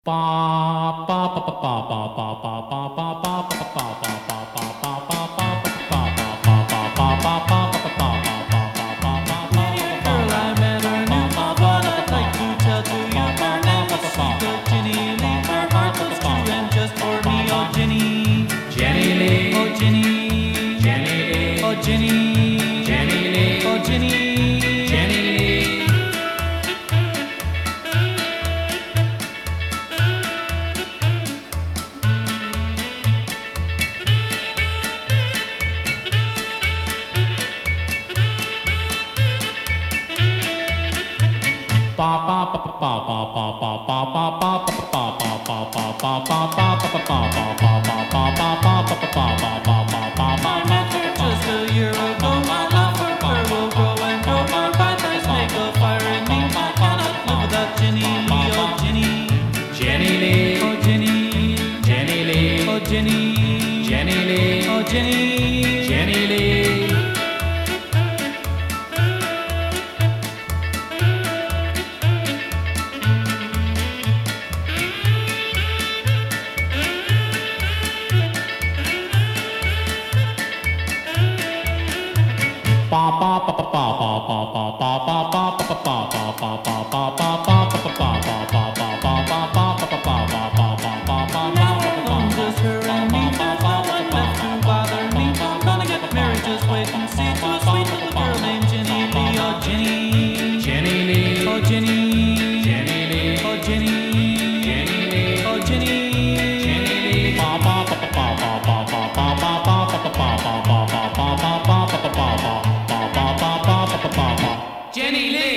Just a year ago, my love for her will grow and grow. My pythons make a fire in me. I cannot live without Jenny Lee. Oh, Jenny. Jenny Lee. Oh, Jenny. Jenny Lee. Oh, Jenny. Jenny Lee. Oh, Jenny. Jenny Lee. Just her and me. There's no one left to bother me. I'm gonna get married, just wait and see. To a sweet little girl named Jenny Lee. Oh, Jenny. Jenny Lee. Oh, Jenny. Jenny Lee. Oh, Jenny. Jenny Lee. Oh, Jenny. Jenny Lee. Jenny Lee.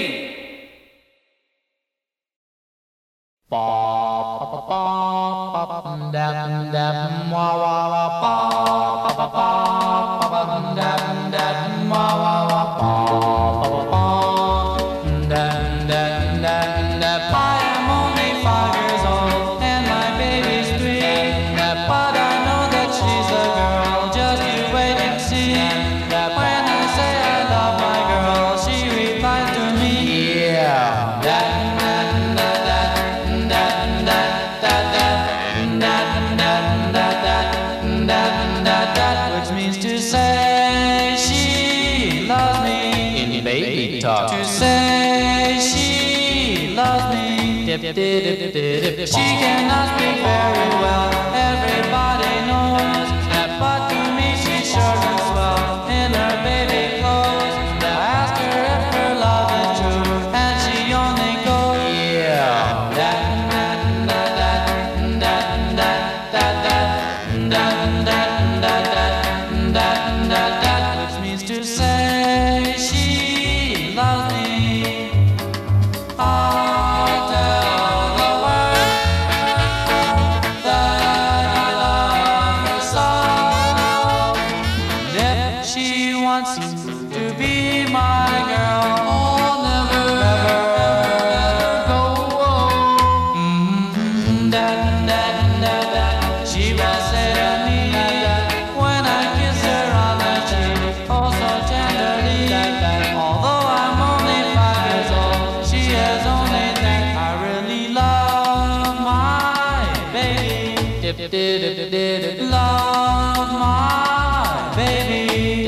I am only 5 years old and my baby's 3. But I know that she's a girl, just you wait and see. When I say I love my girl, she replies to me, which means to say she loves me. In baby talk. To say she loves me. She cannot speak very well, everybody knows. But to me she sure looks well in her baby clothes. I ask her if her love is true, and she only goes, which means to say she loves me. I'll tell the world that I love her so. And if she wants to be my girl, I'll never, go. She will say to me when I kiss her on the cheek, oh so tenderly. Although I'm only 5 years old, she is only 3. I really love my baby. Love my baby.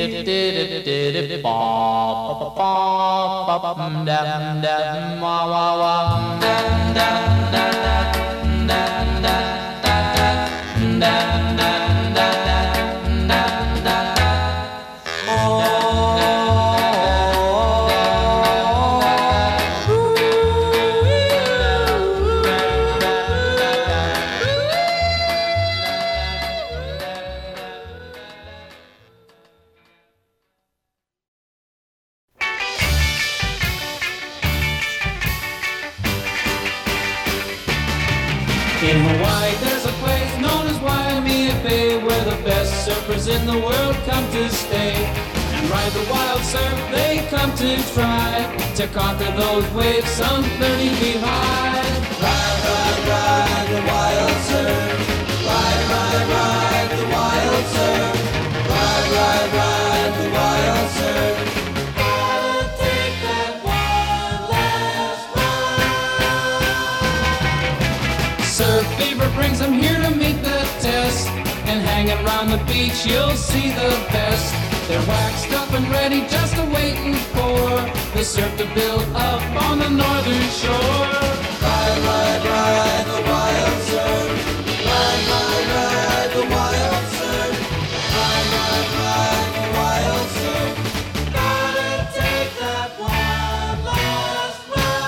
In Hawaii, there's a place known as Waimea Bay, where the best surfers in the world come to stay and ride the wild surf. They come to try to conquer those waves some 30 feet high. Ride, ride, ride the wild surf. Ride, ride, ride the wild surf. Ride, ride, ride the wild surf. Gotta take that one last ride. Surf fever brings them here to meet the test. And hanging around the beach you'll see the best. They're waxed up and ready just a waiting for the surf to build up on the northern shore. Ride, ride, ride the wild surf. Ride, ride, ride the wild surf. Ride, ride, ride the wild surf. Gotta take that one last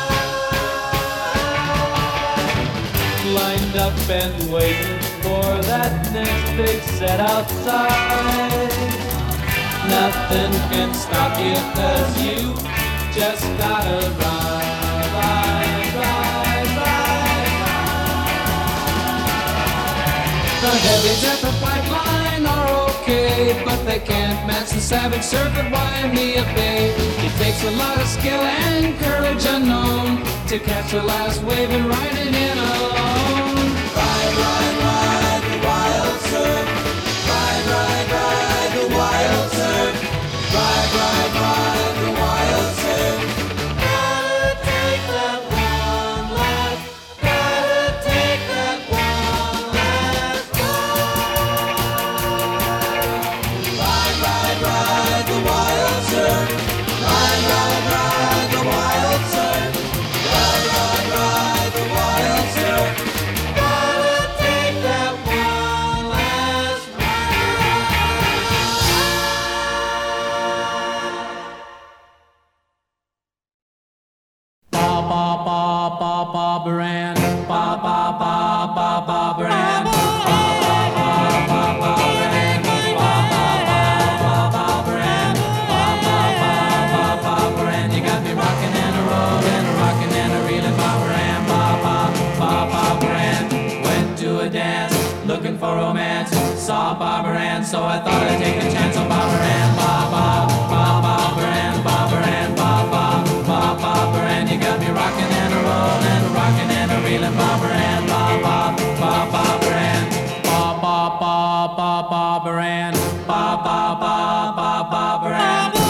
ride. Lined up and waiting for that next big set outside. Nothing can stop you 'cause you just gotta ride, ride, ride, ride, ride. The heavies at the pipeline are okay, but they can't match the savage surf at Waimea Bay. It takes a lot of skill and courage unknown to catch the last wave and ride it in alone. Ride, ride, ride the wild surf. Ride, ride, ride the wild surf. Ride, ride, ride the wild surf. Gotta take that one last. Gotta take that one last ride. Ride, ride, ride the wild surf. Ride, ride, ride the wild surf. Ride, ride, ride the wild surf. Gotta take that one last Bob Brand, Bob Brand, you got me rocking and a rolling, rocking and a reeling, Bob Brand. Went to a dance, looking for romance, saw Bob Brand, so I thought I'd take a chance on Bob Brand, Bob Brand, Bob Brand, Bob Brand. You got me rocking and a rolling, rocking and a reeling, Bob Brand, Bob Brand, Bob Brand, Bob Brand, Bob Brand.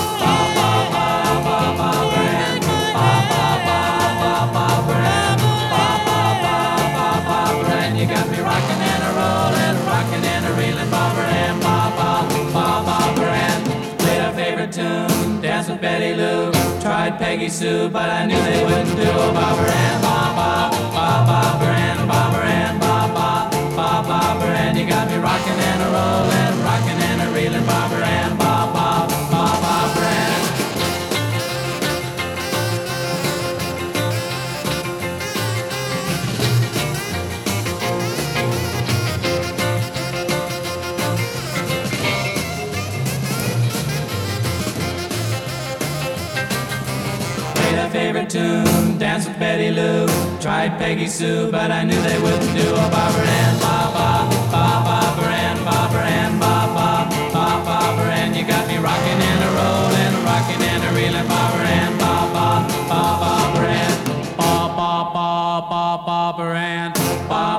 You got me rocking and a rolling, rocking and a reeling, Bob Brand, Bob Brand. Played our favorite tune, danced with Betty Lou, tried Peggy Sue, but I knew they wouldn't do. Bob Brand, Bob Brand, Bob Brand, Bob Brand. You got me rocking and a rolling, rocking and a reeling, Bob Brand, Bob Brand. Favorite tune, danced with Betty Lou, tried Peggy Sue, but I knew they wouldn't do. Oh, Bob Brand, Bob Brand, Bob Brand, Bob Brand. You got me rocking and a rolling, rocking and a reeling, Bob Brand, Bob Brand, Bob Brand, Bob